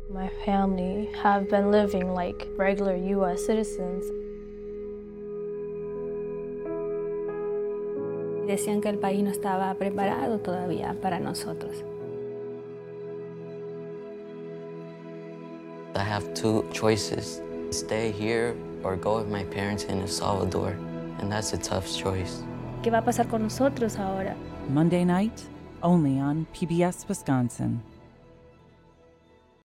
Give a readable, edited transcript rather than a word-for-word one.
My family have been living like regular U.S. citizens. Decían que el país no estaba preparado todavía para nosotros. I have two choices, stay here or go with my parents in El Salvador, and that's a tough choice. ¿Qué va a pasar con nosotros ahora? Monday night, only on PBS Wisconsin.